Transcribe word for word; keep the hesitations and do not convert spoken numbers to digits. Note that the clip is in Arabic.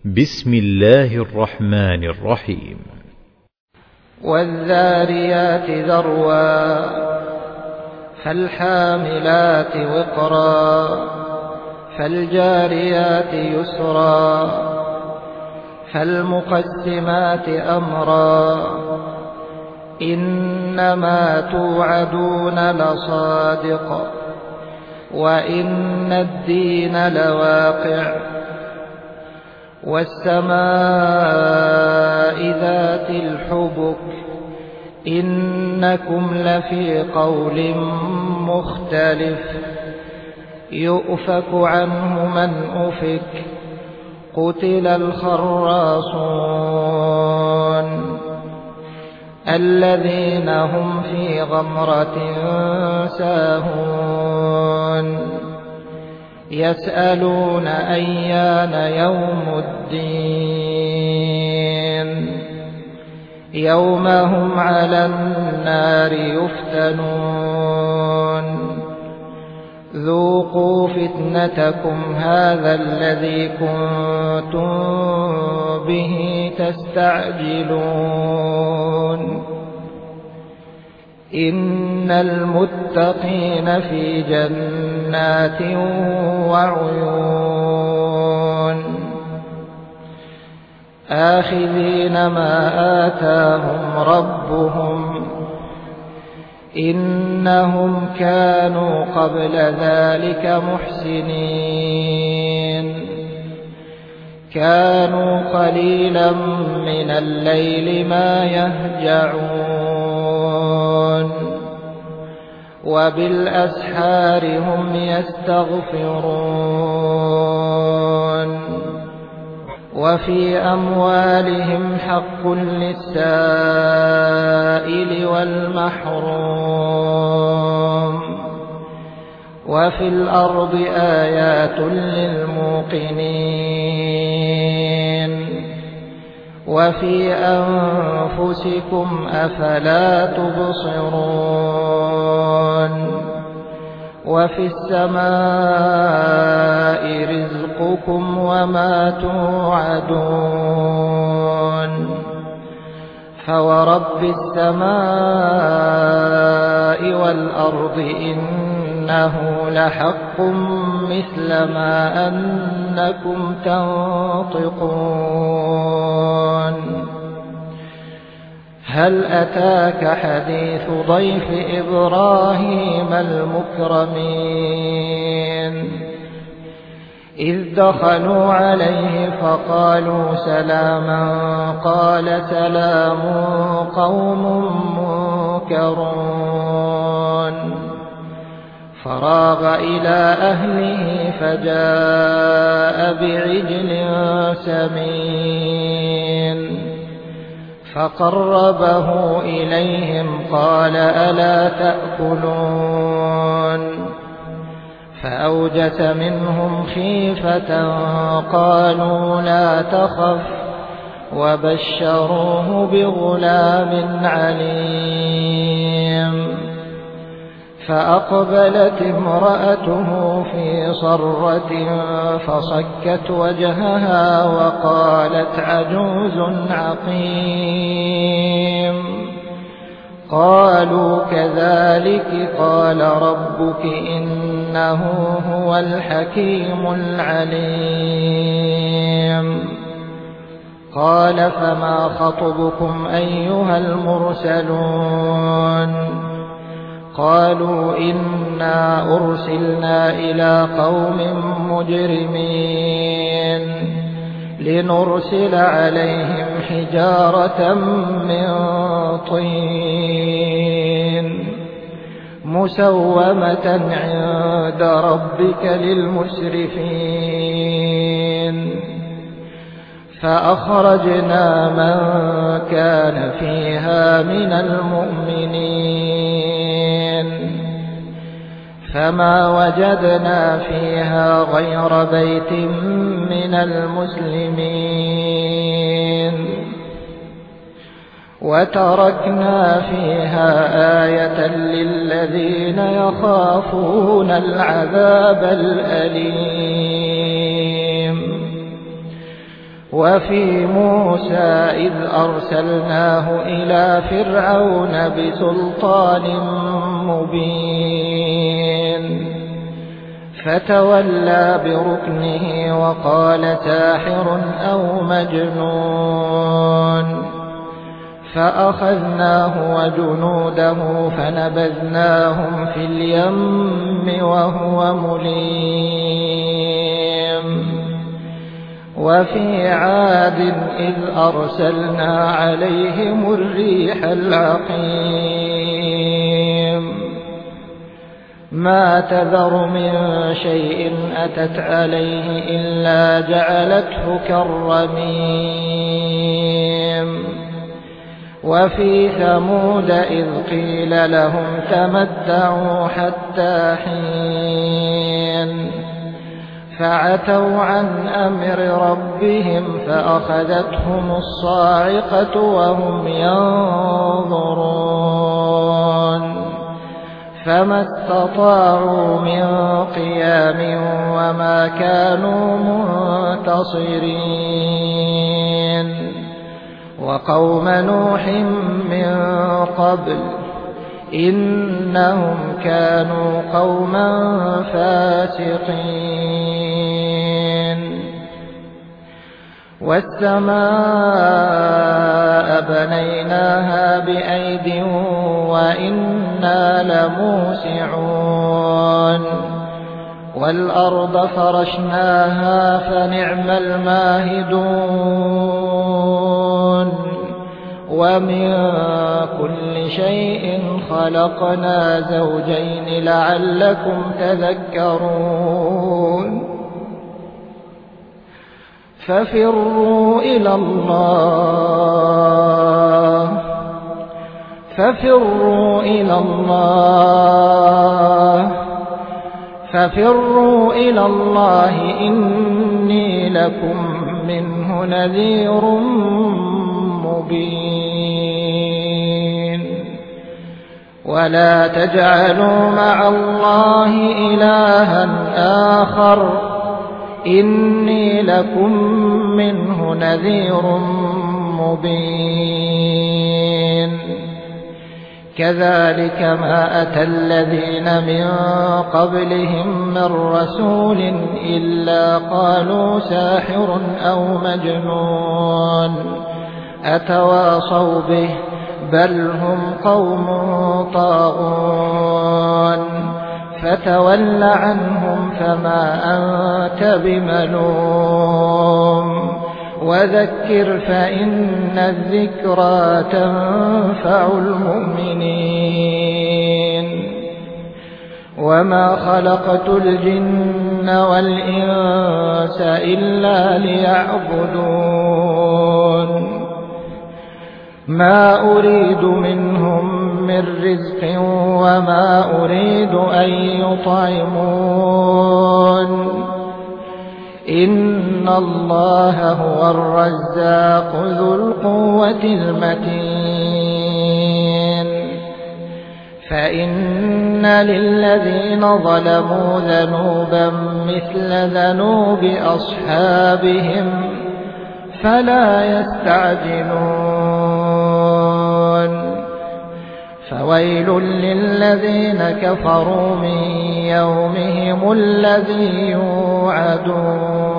بسم الله الرحمن الرحيم. والذاريات ذروا فالحاملات وقرا فالجاريات يسرا فالمقسمات أمرا إنما توعدون لصادق وإن الدين لواقع والسماء ذات الحبك إنكم لفي قول مختلف يؤفك عنه من أفك قتل الخراصون الذين هم في غمرة ساهون يسألون أيان يوم الدين يوم هم على النار يفتنون ذوقوا فتنتكم هذا الذي كنتم به تستعجلون إن المتقين في جنات وعيون آخذين ما آتاهم ربهم إنهم كانوا قبل ذلك محسنين كانوا قليلا من الليل ما يهجعون وبالأسحار هم يستغفرون وفي أموالهم حق للسائل والمحروم وفي الأرض آيات للموقنين وفي أنفسكم أفلا تبصرون وفي السماء رزقكم وما توعدون فورب السماء والأرض إنه لحق مثل ما أنكم تنطقون هل أتاك حديث ضيف إبراهيم المكرمين إذ دخلوا عليه فقالوا سلاما قال سلام قوم منكرون فراغ إلى أهله فجاء بعجل سمين فقربه إليهم قال ألا تأكلون فأوجس منهم خيفة قالوا لا تخف وبشروه بغلام عليم فأقبلت امرأته في صرة فصكت وجهها وقالت عجوز عقيم قالوا كذلك قال ربك إنه هو الحكيم العليم قال فما خطبكم أيها المرسلون قالوا إنا أرسلنا إلى قوم مجرمين لنرسل عليهم حجارة من طين مسومة عند ربك للمسرفين فأخرجنا من كان فيها من المؤمنين فما وجدنا فيها غير بيت من المسلمين وتركنا فيها آية للذين يخافون العذاب الأليم وفي موسى إذ أرسلناه إلى فرعون بسلطان مبين فتولى بركنه وقال ساحر أو مجنون فأخذناه وجنوده فنبذناهم في اليم وهو مليم وفي عاد إذ أرسلنا عليهم الريح العقيم ما تذر من شيء أتت عليه إلا جعلته كالرميم وفي ثمود إذ قيل لهم تمتعوا حتى حين فعتوا عن أمر ربهم فأخذتهم الصاعقة وهم ينظرون فما استطاعوا من قيام وما كانوا منتصرين وقوم نوح من قبل إنهم كانوا قوما فاسقين والسماء بنيناها بأيد وإنا لموسعون والأرض فرشناها فنعم الماهدون ومن كل شيء خلقنا زوجين لعلكم تذكرون ففروا إلى الله ففروا إلى الله ففروا إلى الله إني لكم منه نذير مبين ولا تجعلوا مع الله إلها آخر إني لكم منه نذير مبين كذلك ما أتى الذين من قبلهم من رسول إلا قالوا ساحر أو مجنون أتواصوا به بل هم قوم طاغون فتول عنهم فما أنت بملوم وذكر فإن الذكرى تنفع المؤمنين وما خلقت الجن والإنس إلا ليعبدون ما أريد منهم من رزق وما أريد أن يطعمون إن الله هو الرزاق ذو القوة المتين فإن للذين ظلموا ذنوبا مثل ذنوب أصحابهم فلا يستعجلون فويل للذين كفروا من يومهم الذي يوعدون